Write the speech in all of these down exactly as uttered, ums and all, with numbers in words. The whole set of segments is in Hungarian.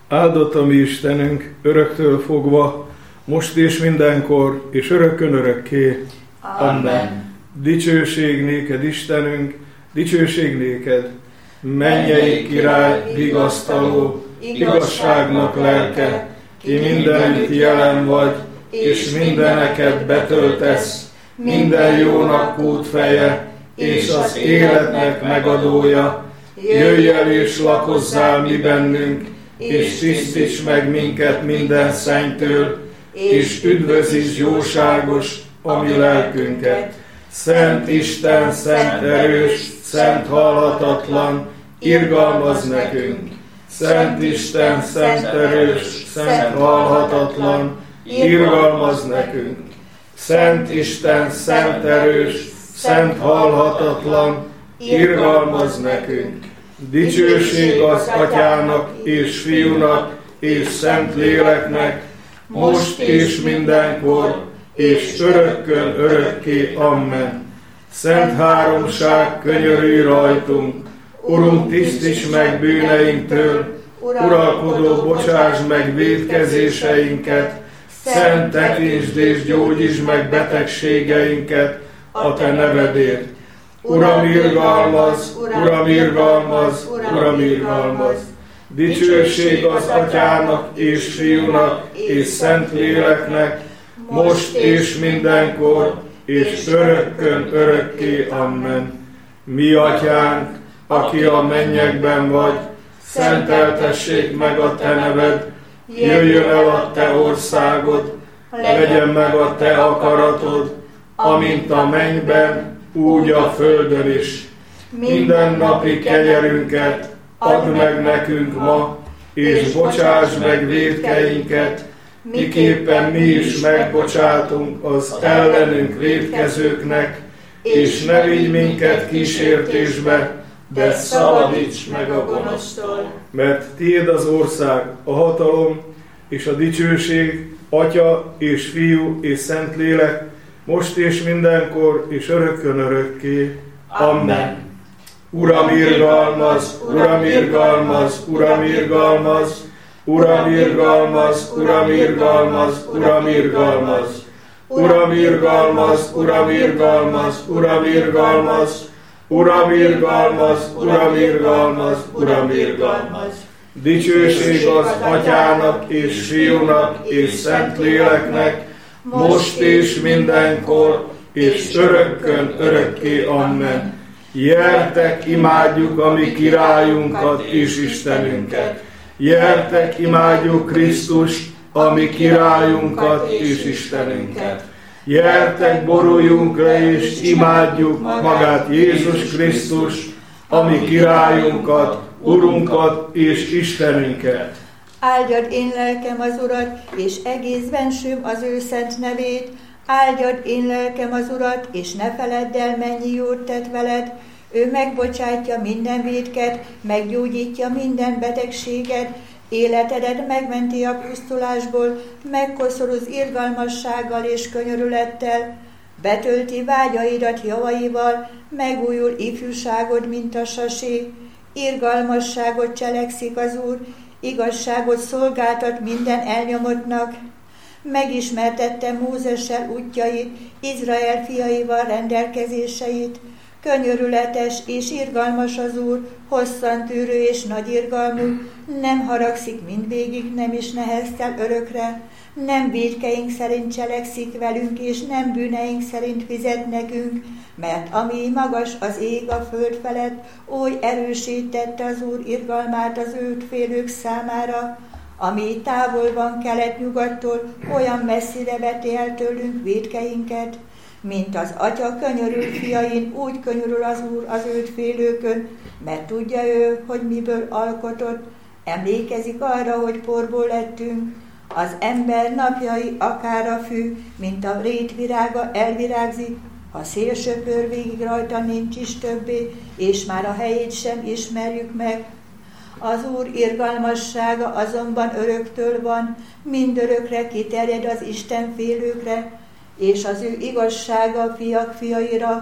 Áldott a mi Istenünk, öröktől fogva, most és mindenkor, és örökkön örökké. Amen. Amen. Dicsőség néked, Istenünk, dicsőség néked, mennyei király, vigasztaló, igazságnak lelke, ki mindenütt jelen vagy, és mindeneket betöltesz, minden jónak útfeje, és az életnek megadója. Jöjj el és lakozzál mi bennünk, és tisztíts meg minket minden szennytől, és üdvözíts jóságos a mi lelkünket. Szent Isten, szent erős, szent halhatatlan, irgalmazz nekünk. Szent Isten, szent erős, szent halhatatlan, irgalmazz nekünk. Szent Isten, szent erős, szent halhatatlan, irgalmazz nekünk. Dicsőség az Atyának és Fiúnak és Szent Léleknek, most és mindenkor, és örökkön örökké. Amen. Szent Háromság, könyörülj rajtunk! Urunk, tisztíts meg bűneinktől, uralkodó, bocsáss meg vétkezéseinket, szent tekintsd és gyógyítsd meg betegségeinket a te nevedért. Uram, irgalmazz, Uram, irgalmazz, Uram, irgalmazz! Dicsőség az Atyának és Fiúnak és Szent Léleknek, most és mindenkor, és örökkön örökké. Amen. Mi Atyánk, aki a mennyekben vagy, szenteltessék meg a te neved, jöjjön el a te országod, legyen meg a te akaratod, amint a mennyben, úgy a földön is. Mindennapi kenyerünket add meg nekünk ma, és bocsáss meg vétkeinket, miképpen mi is megbocsátunk az ellenünk vétkezőknek, és ne vigy minket kísértésbe, de szabadíts meg a gonosztól. Mert tiéd az ország, a hatalom és a dicsőség, Atya és Fiú és Szent Lélek, most és mindenkor, és örökkön örökké. Amen. Uram, irgalmazz, Uram, irgalmazz, Uram, irgalmazz, Uram, irgalmazz, Uram, irgalmazz, Uram, irgalmazz, Uram, irgalmazz, Uram, irgalmazz, Uram, irgalmazz, Uram, irgalmazz, Uram, irgalmazz, Uram, irgalmazz. Dicsőség az Atyának és Fiúnak és Szent Léleknek, most és mindenkor, és örökkön örökké. Amen. Gyertek, imádjuk a mi királyunkat és Istenünket. Gyertek, imádjuk Krisztust, a mi királyunkat és Istenünket. Gyertek, boruljunk le és imádjuk magát Jézus Krisztust, a mi királyunkat, Urunkat és Istenünket. Áldjad én lelkem az Urat, és egész bensőm az ő szent nevét. Áldjad én lelkem az Urat, és ne feledd el, mennyi jót tett veled. Ő megbocsátja minden vétket, meggyógyítja minden betegséget, életedet megmenti a pusztulásból, megkoszoroz irgalmassággal és könyörülettel, betölti vágyaidat javaival, megújul ifjúságod, mint a sasé. Irgalmasságot cselekszik az Úr, igazságot szolgáltat minden elnyomottnak. Megismertette Mózessel útjait, Izrael fiaival rendelkezéseit. Könyörületes és irgalmas az Úr, hosszantűrő és nagy irgalmú, nem haragszik mindvégig, nem is neheztel örökre, nem vétkeink szerint cselekszik velünk, és nem bűneink szerint fizet nekünk, mert ami magas az ég a föld felett, oly erősítette az Úr irgalmát az őt félők számára, ami távol van kelet-nyugattól, olyan messzire veti el tőlünk vétkeinket. Mint az Atya könyörül fiain, úgy könyörül az Úr az őt félőkön, mert tudja ő, hogy miből alkotott. Emlékezik arra, hogy porból lettünk. Az ember napjai akár a fű, mint a rétvirága elvirágzik, ha szél söpör végig rajta, nincs is többé, és már a helyét sem ismerjük meg. Az Úr irgalmassága azonban öröktől van, mindörökre kiterjed az Isten félőkre, és az ő igazsága fiak fiaira,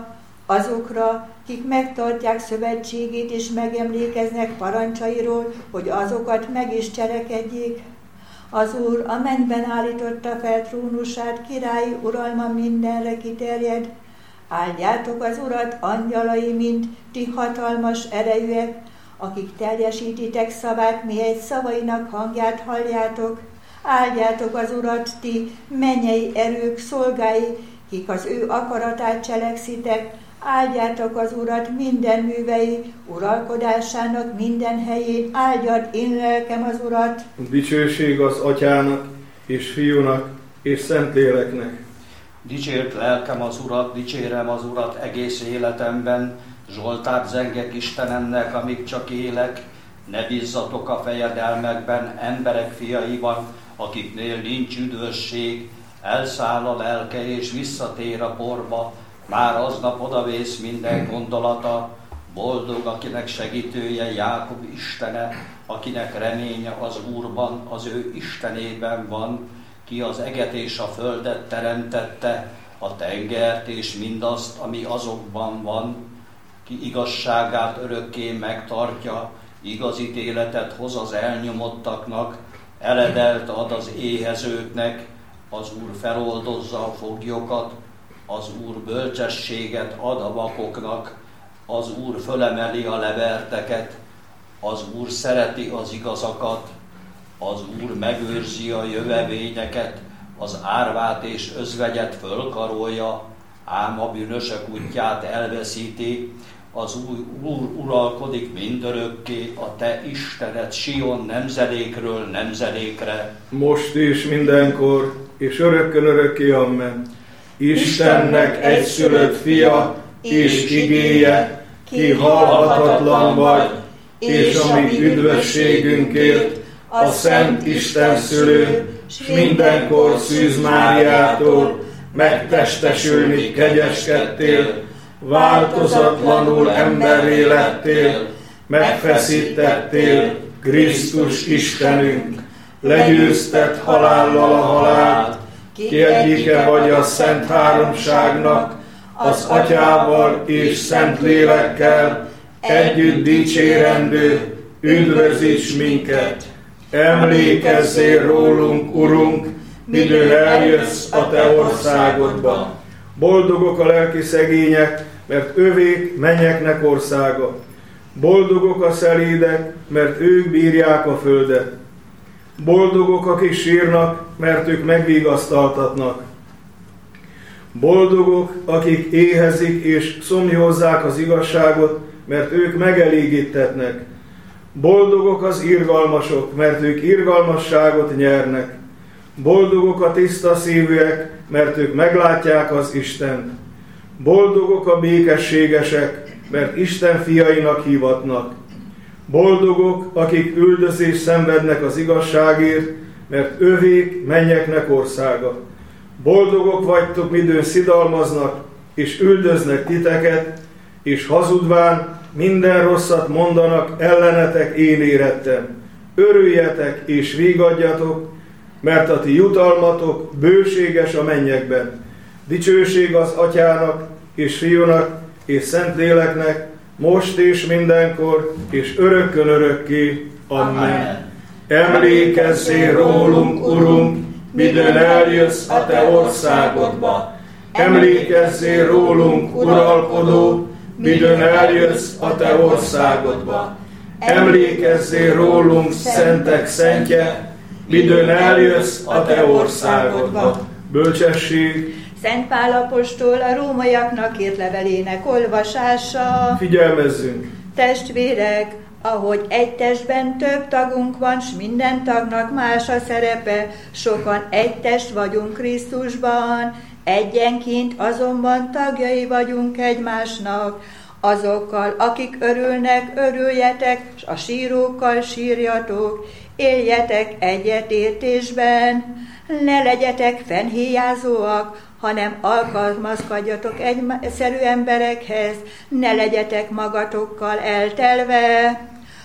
Azokra, kik megtartják szövetségét és megemlékeznek parancsairól, hogy azokat meg is cselekedjék. Az Úr a mennyben állította fel trónusát, királyi uralma mindenre kiterjed. Áldjátok az Urat, angyalai, mint ti hatalmas erejűek, akik teljesítitek szavát, mihegy szavainak hangját halljátok. Áldjátok az Urat, ti mennyei erők, szolgái, kik az ő akaratát cselekszitek. Áldjátok az Urat, minden művei, uralkodásának minden helyén. Áldjad én lelkem az Urat. Dicsőség az Atyának, és Fiúnak, és Szentléleknek. Dicsért lelkem az Urat, dicsérem az Urat egész életemben. Zsoltárt zengek Istenemnek, amíg csak élek. Ne bízzatok a fejedelmekben, emberek fiaiban, akiknél nincs üdvösség. Elszáll a lelke és visszatér a porba. Már aznap odavész minden gondolata. Boldog, akinek segítője Jákob Istene, akinek reménye az Úrban, az ő Istenében van, ki az eget és a földet teremtette, a tengert és mindazt, ami azokban van, ki igazságát örökké megtartja, igaz ítéletet hoz az elnyomottaknak, eledelt ad az éhezőknek, az Úr feloldozza a foglyokat, az Úr bölcsességet ad a vakoknak, az Úr fölemeli a leverteket, az Úr szereti az igazakat, az Úr megőrzi a jövevényeket, az árvát és özvegyet fölkarolja, ám a bűnösök útját elveszíti. Az Úr, Úr uralkodik mindörökké, a te Istened Sion nemzedékről nemzedékre. Most és mindenkor, és örökkön örökké, amen. Istennek egyszülött fia, és igéje, ki halhatatlan vagy, és ami üdvösségünkért, a Szent Isten szülő, s mindenkor Szűz Máriától megtestesülni kegyeskedtél, változatlanul emberré lettél, megfeszítettél, Krisztus Istenünk, legyőzted halállal a halált, ki egyike vagy a Szent Háromságnak, az Atyával és Szent Lélekkel, együtt dicsérendő, üdvözíts minket! Emlékezzél rólunk, Urunk, midőn eljössz a te országodba. Boldogok a lelki szegények, mert övék mennyeknek országa. Boldogok a szelédek, mert ők bírják a földet. Boldogok, akik sírnak, mert ők megvigasztaltatnak. Boldogok, akik éhezik és szomjhozzák az igazságot, mert ők megelégítetnek. Boldogok az irgalmasok, mert ők irgalmasságot nyernek. Boldogok a tiszta szívűek, mert ők meglátják az Istent. Boldogok a békességesek, mert Isten fiainak hívatnak. Boldogok, akik üldözést szenvednek az igazságért, mert övék mennyeknek országa. Boldogok vagytok, midőn szidalmaznak, és üldöznek titeket, és hazudván minden rosszat mondanak ellenetek, én érettem. Örüljetek és vígadjatok, mert a ti jutalmatok bőséges a mennyekben. Dicsőség az Atyának, és Fiúnak, és Szentléleknek, most és mindenkor, és örökkön örökké. Amen. Amen. Emlékezzél rólunk, Urunk, midőn eljössz a te országodba. Emlékezzél rólunk, uralkodó, midőn eljössz a te országodba. Emlékezzél rólunk, szentek szentje, midőn eljössz a te országodba. Bölcsesség. Szent Pál apostol a rómaiaknak írt levelének olvasása. Figyelmezzünk! Testvérek, ahogy egy testben több tagunk van, s minden tagnak más a szerepe, sokan egy test vagyunk Krisztusban, egyenként azonban tagjai vagyunk egymásnak. Azokkal, akik örülnek, örüljetek, s a sírókkal sírjatok, éljetek egyetértésben, ne legyetek fennhéjázóak, hanem alkalmazkodjatok egyszerű emberekhez, ne legyetek magatokkal eltelve.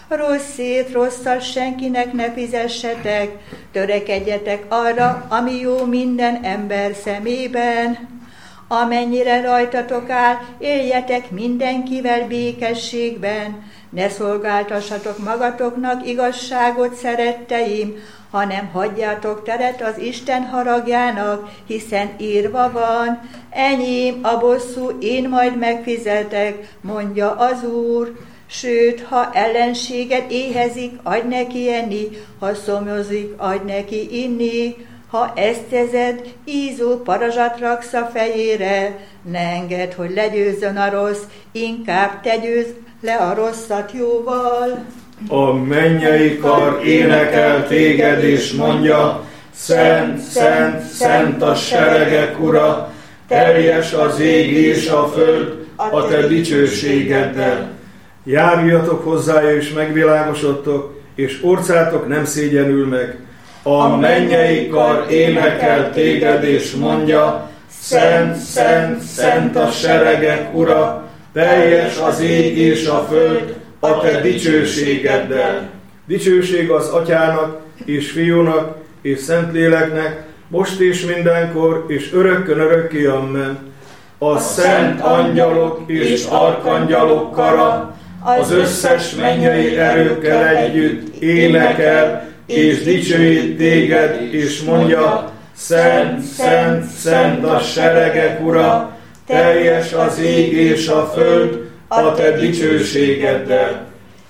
Rosszét rosszal senkinek ne fizessetek, törekedjetek arra, ami jó minden ember szemében. amennyire rajtatok áll, éljetek mindenkivel békességben. Ne szolgáltassatok magatoknak igazságot, szeretteim, hanem hagyjátok teret az Isten haragjának, hiszen írva van, enyém a bosszú, én majd megfizetek, mondja az Úr. Sőt, ha ellenséged éhezik, adj neki enni, ha szomjozik, adj neki inni. Ha ezt tezed, ízó parazsat raksz a fejére, ne engedd, hogy legyőzzön a rossz, inkább te győzd le a rosszat jóval. A mennyei kar énekel téged és mondja, Szent, szent, szent a seregek ura, teljes az ég és a föld a te dicsőségeddel. Járjatok hozzája és megvilágosodtok, és orcátok nem szégyenül meg. A mennyei kar énekel téged és mondja, Szent, szent, szent a seregek ura, teljes az ég és a föld a te dicsőségeddel. Dicsőség az Atyának, és Fiúnak, és Szentléleknek, most és mindenkor, és örökkön örökké, amen. A szent angyalok és arkangyalok kara, az összes mennyei erőkkel együtt énekel, és dicsőít téged, és mondja, Szent, szent, szent a seregek ura, teljes az ég és a föld a te dicsőségeddel.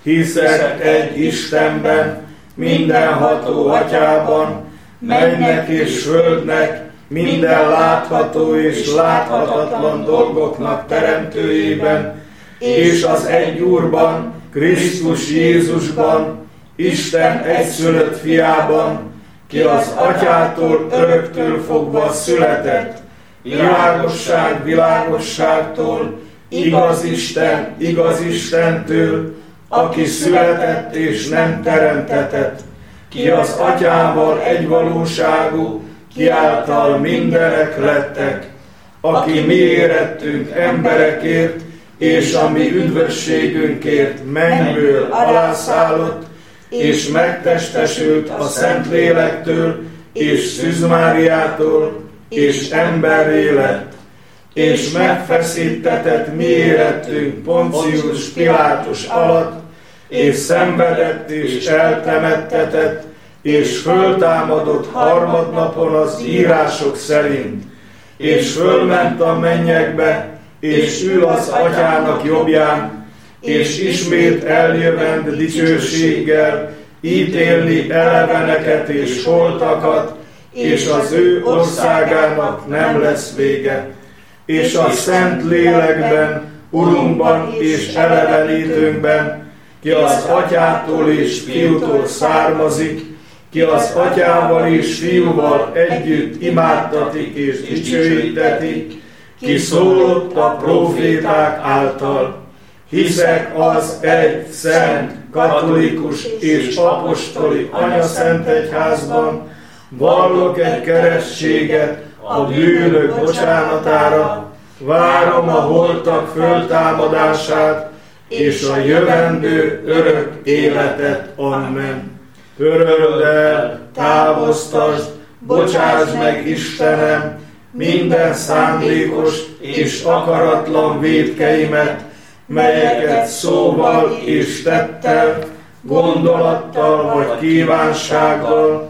Hiszek egy Istenben, mindenható Atyában, mennek és földnek, minden látható és láthatatlan dolgoknak teremtőjében, és az egy Úrban, Krisztus Jézusban, Isten egyszülött fiában, ki az Atyától öröktől fogva született, világosság világosságtól, igaz Isten igaz Istentől, aki született és nem teremtetett, ki az Atyával egyvalóságú, ki által mindenek lettek, aki mi érettünk emberekért, és a mi üdvösségünkért mennyből alászállott, és megtestesült a Szentlélektől, és Szűz Máriától, és emberré lett, és megfeszítetett mi érettünk Poncius Pilátus alatt, és szenvedett és eltemettetett, és föltámadott harmadnapon az írások szerint, és fölment a mennyekbe, és ül az Atyának jobbján, és ismét eljövend dicsőséggel, ítélni eleveneket és holtakat, és az ő országának nem lesz vége. És a Szent Lélekben, Urunkban és elevenítőnkben, ki az Atyától és Fiútól származik, ki az Atyával és Fiúval együtt imádtatik és dicsőítetik, ki szólott a próféták által. Hiszek az egy szent, katolikus és apostoli anyaszentegyházban, vallok egy keresztséget a bűnök bocsánatára, várom a holtak föltámadását és a jövendő örök életet. Amen. Töröld el, távoztasd, bocsásd meg, Istenem, minden szándékos és akaratlan vétkeimet, melyeket szóval és tettel, gondolattal vagy kívánsággal,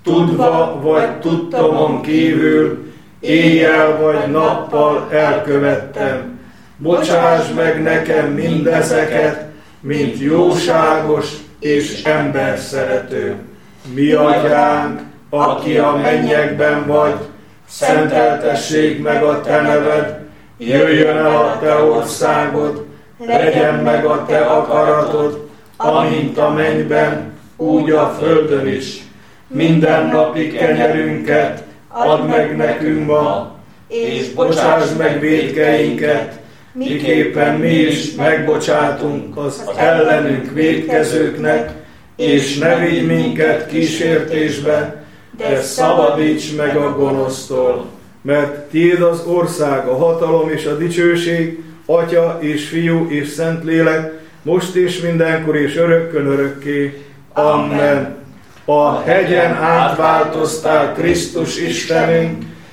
tudva vagy tudtomon kívül, éjjel vagy nappal elkövettem. Bocsásd meg nekem mindezeket, mint jóságos és emberszerető. Mi Atyánk, aki a mennyekben vagy, szenteltessék meg a te neved, jöjjön el a te országod, legyen meg a te akaratod, amint a mennyben, úgy a földön is. Mindennapi kenyerünket add meg nekünk ma, és bocsásd meg vétkeinket, miképpen mi is megbocsátunk az ellenünk vétkezőknek, és ne vigy minket kísértésbe, de szabadíts meg a gonosztól. Mert tiéd az ország, a hatalom és a dicsőség, Atya és Fiú és Szentlélek, most és mindenkor és örökkön örökké. Amen. A hegyen átváltoztál, Krisztus Istenünk,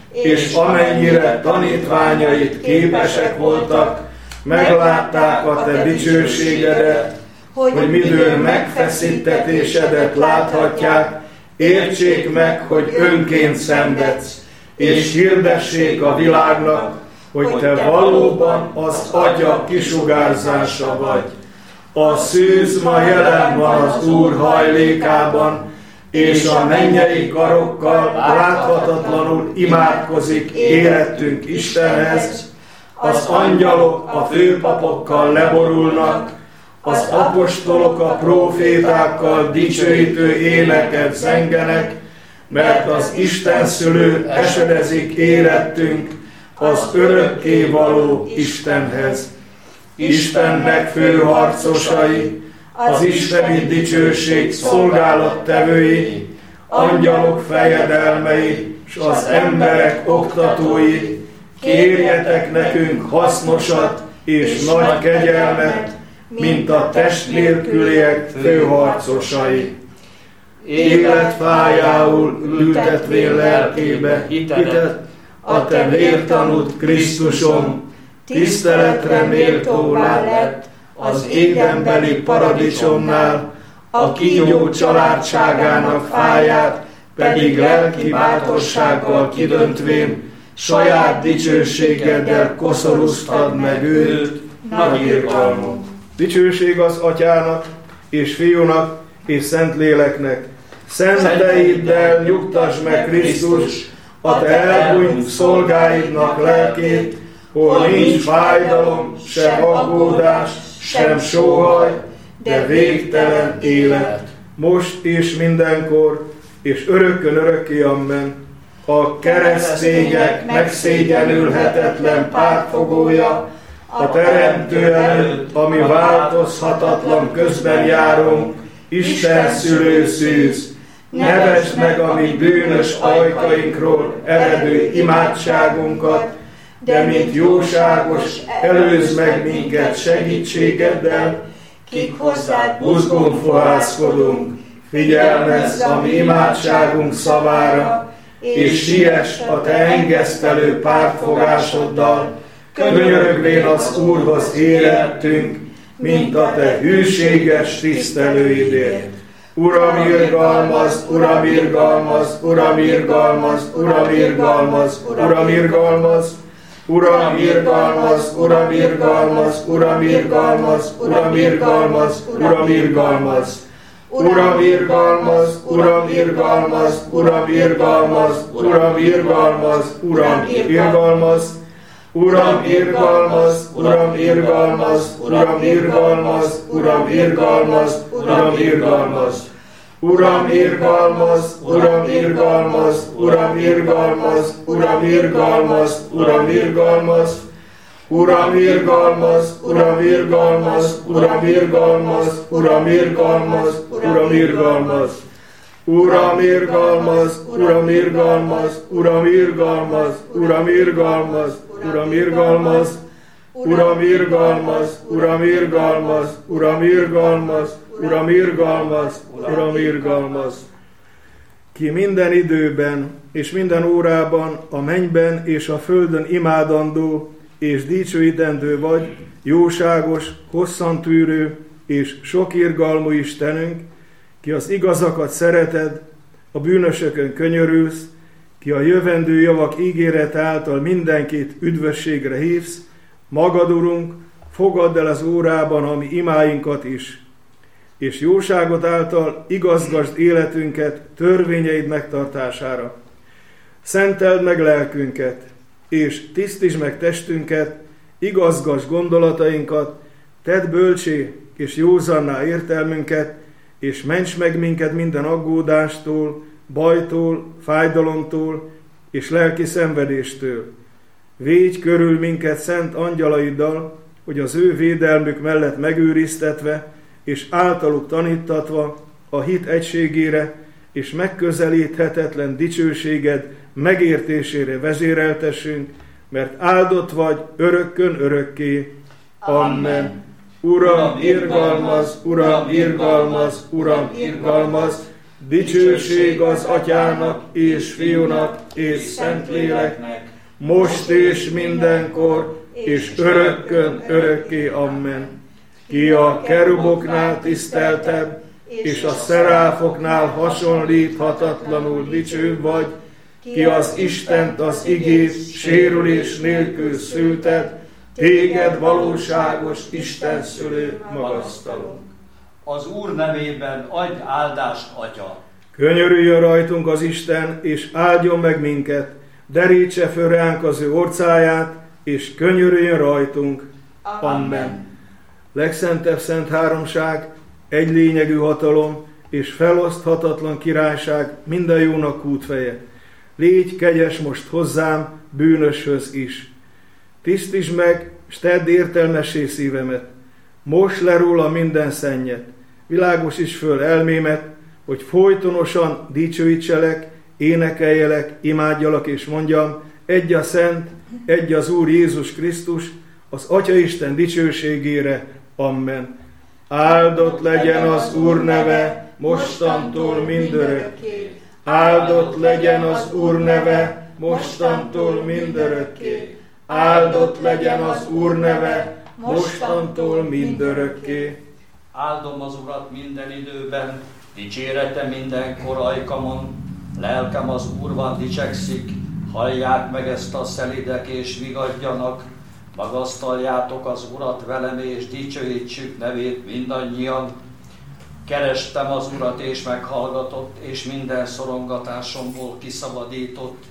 és amennyire tanítványait képesek voltak, meglátták a te dicsőségedet, hogy midőn megfeszítetésedet láthatják, értsék meg, hogy önként szenvedsz, és hirdessék a világnak, hogy te valóban az Atya kisugárzása vagy. A szűz ma jelen van az Úr hajlékában, és a mennyei karokkal láthatatlanul imádkozik érettünk Istenhez. Az angyalok a főpapokkal leborulnak, az apostolok a prófétákkal dicsőítő éneket zengenek, mert az Isten szülő esedezik érettünk az örökkévaló Istenhez. Istennek főharcosai, az isteni dicsőség szolgálattevői, angyalok fejedelmei, s az emberek oktatói, kérjetek nekünk hasznosat és nagy kegyelmet, mint a test nélküliek főharcosai. Életfájául ültetvén lelkébe hitet, a te vértanúd Krisztusom, tiszteletre méltóvá lett az édenbeli paradicsomnál, a kígyó családságának fáját pedig lelki bátorsággal kidöntvén, saját dicsőségeddel koszorúztad meg őt, nagy irgalmunk. Dicsőség az Atyának, és Fiúnak, és Szentléleknek. Szenteiddel nyugtasd meg Krisztus, a te elhunyt szolgáidnak lelkét, hol nincs fájdalom, sem aggódás, sem sóhaj, de végtelen élet. Most és mindenkor, és örökkön örökké, amen. A keresztények megszégyenülhetetlen pártfogója, a Teremtő előtt, ami változhatatlan közben járunk, Isten szülő szűz. Nevesd meg a mi bűnös ajkainkról eredő imádságunkat, de mint jóságos, előzd meg minket segítségeddel, kik hozzád buzgón fohászkodunk, figyelmezz a mi imádságunk szavára, és siess a te engesztelő pártfogásoddal, könyörögvén az Úrhoz érettünk, mint a te hűséges tisztelőidért. Uram, irgalmazd, Uram, irgalmazd, Uram, irgalmazd, Uram, irgalmazd, Uram, irgalmazd, Uram, irgalmazd, Uram, irgalmazd, Uram, irgalmazd, Uram, irgalmazd, Uram, irgalmazd. Uram, irgalmazd, Uram, irgalmazd, Uram, irgalmazd, Uram, irgalmazd, Uram, irgalmazd. Uram, irgalmazd, Uram, irgalmazd, Uram, irgalmazd, Uram, irgalmazd, Uram, irgalmazd. Uram, irgalmazd, Uram, irgalmazd, Uram, irgalmazd, Uram, irgalmazd, Uram, irgalmazd. Uram, irgalmazd, Uram, irgalmazd, Uram, irgalmazd, Uram, irgalmazd, Uram, irgalmazd. Uram, irgalmazd, Uram, irgalmazd, Uram, irgalmazd, Uram, irgalmazd, Uram, irgalmazd. Uram, irgalmazd, Uram, irgalmazd, Uram, irgalmazd, Uram, irgalmazd, Uram, irgalmazd. Ki minden időben és minden órában a mennyben és a földön imádandó és dicsőítendő vagy, jóságos, hosszantűrő és sok irgalmú Istenünk, ki az igazakat szereted, a bűnösökön könyörülsz, ki a jövendő javak ígéret által mindenkit üdvösségre hívsz, magad, Urunk, fogadd el az órában a mi imáinkat is, és jóságot által igazgasd életünket törvényeid megtartására. Szenteld meg lelkünket, és tisztítsd meg testünket, igazgasd gondolatainkat, tedd bölcsé és józanná értelmünket, és ments meg minket minden aggódástól, bajtól, fájdalomtól és lelki szenvedéstől. Védj körül minket szent angyalaiddal, hogy az ő védelmük mellett megőriztetve és általuk tanítatva a hit egységére és megközelíthetetlen dicsőséged megértésére vezéreltessünk, mert áldott vagy örökkön örökké. Amen. Uram, irgalmaz, Uram, irgalmaz, Uram, irgalmaz, Dicsőség az Atyának, és Fiúnak, és Szentléleknek, most és mindenkor, és örökkön örökké. Amen. Ki a keruboknál tiszteltebb, és a szeráfoknál hasonlíthatatlanul dicsőbb vagy, ki az Istent, az igét sérülés nélkül szülted, téged valóságos Isten szülő magasztalunk. Az Úr nevében adj áldást, Atya! Könyörüljön rajtunk az Isten, és áldjon meg minket, derítse föl ránk az ő orcáját, és könyörüljön rajtunk. Amen. Amen. Legszentebb szent háromság, egy lényegű hatalom, és feloszthatatlan királyság, minden jónak útfeje. Légy kegyes most hozzám, bűnöshöz is. Tisztítsd meg, s tedd értelmessé szívemet. Mosd le róla minden szennyet. Világosíts föl elmémet, hogy folytonosan dicsőítselek, énekeljelek, imádjalak és mondjam, egy a Szent, egy az Úr Jézus Krisztus, az Atyaisten dicsőségére. Amen. Áldott legyen az Úr neve, mostantól mindörökké. Áldott legyen az Úr neve, mostantól mindörökké. Áldott legyen az Úr neve, mostantól mindörökké. Áldom az Urat minden időben, dicsérete mindenkor ajkamon. Lelkem az Úrban dicsekszik, hallják meg ezt a szelidek és vigadjanak. Magasztaljátok az Urat velem, és dicsőítsük nevét mindannyian. Kerestem az Urat, és meghallgatott, és minden szorongatásomból kiszabadított.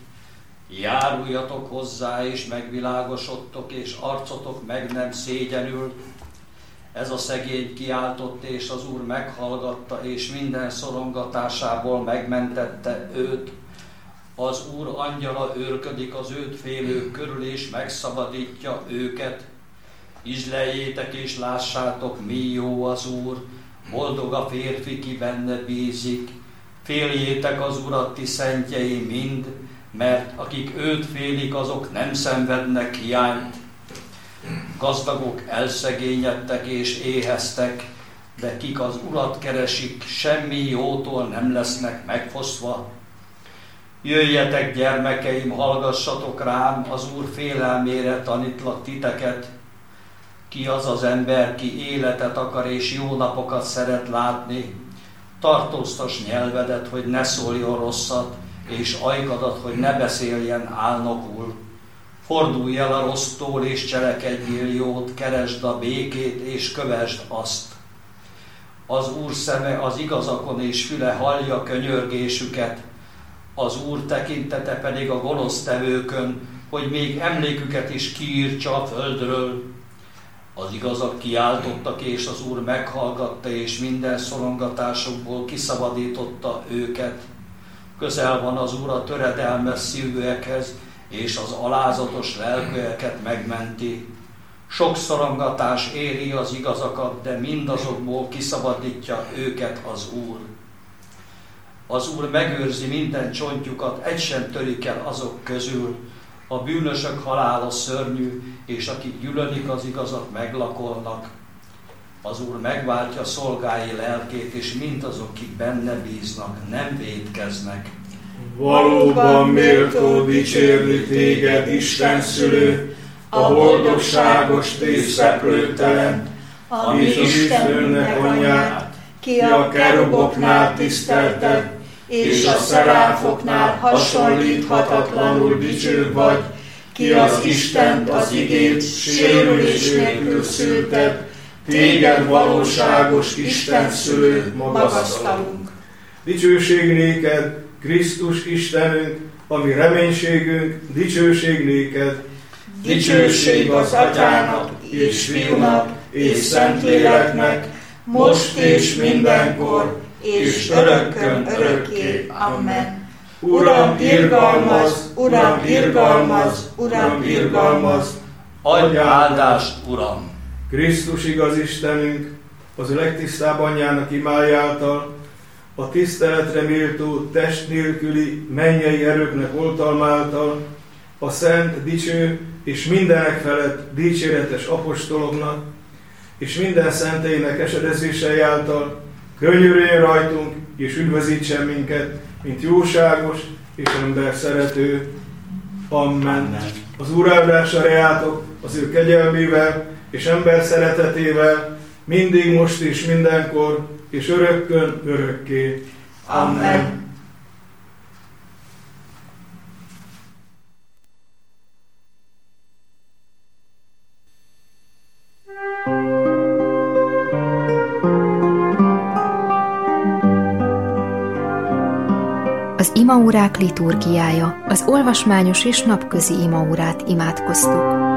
Járuljatok hozzá, és megvilágosodtok, és arcotok meg nem szégyenül. Ez a szegény kiáltott, és az Úr meghallgatta, és minden szorongatásából megmentette őt. Az Úr angyala őrködik az őt félők körül, és megszabadítja őket. Izleljétek és lássátok, mi jó az Úr, boldog a férfi, ki benne bízik. Féljétek az Urat, ti szentjei mind, mert akik őt félik, azok nem szenvednek hiányt. Gazdagok elszegényedtek és éheztek, de kik az Urat keresik, semmi jótól nem lesznek megfosztva. Jöjjetek, gyermekeim, hallgassatok rám, az Úr félelmére tanítlak titeket. Ki az az ember, ki életet akar és jó napokat szeret látni? Tartóztass nyelvedet, hogy ne szóljon rosszat, és ajkadat, hogy ne beszéljen álnokul. Fordulj el a rossztól, és cselekedjél jót, keresd a békét, és kövesd azt. Az Úr szeme az igazakon, és füle hallja könyörgésüket. Az Úr tekintete pedig a gonosztevőkön, hogy még emléküket is kiírtsa a földről. Az igazak kiáltottak, és az Úr meghallgatta, és minden szorongatásukból kiszabadította őket. Közel van az Úr a töredelmes szívűekhez, és az alázatos lelkűeket megmenti. Sok szorongatás éri az igazakat, de mindazokból kiszabadítja őket az Úr. Az Úr megőrzi minden csontjukat, egy sem törik el azok közül. A bűnösök halála szörnyű, és akik gyűlölik az igazat, meglakolnak. Az Úr megváltja szolgái lelkét, és mindazok, akik benne bíznak, nem vétkeznek. Valóban méltó dicsérni téged, Isten szülő, a boldogságos és szeplőtelen, ami Istennek anyját, ki a keruboknál tiszteltebb, és a szeráfoknál hasonlíthatatlanul dicső vagy, ki az Istent, az igét sérülés nélkül szülted, téged valóságos Isten szülő magasztalunk. Dicsőség néked, Krisztus Istenünk, ami reménységünk, dicsőség néked. Dicsőség az Atyának, és Fiúnak, és Szentléleknek, most és mindenkor, és örökkön örökké. Amen. Uram, irgalmaz, Uram, irgalmaz, Uram, irgalmaz. Adj áldást, Uram! Krisztus igaz Istenünk, az legtisztább anyjának imája által, a tiszteletre méltó test nélküli mennyei erőknek oltalmáltal, a szent, dicső és mindenek felett dicséretes apostoloknak, és minden szenteinek esedezései által könyörüljön rajtunk, és üdvözítsen minket, mint jóságos és ember szerető. Amen. Az Úr áldása reátok az ő kegyelmével és ember szeretetével, mindig, most és mindenkor, és örökkön örökké. Amen. Az imaórák liturgiája, az olvasmányos és napközi imaórát imádkoztuk.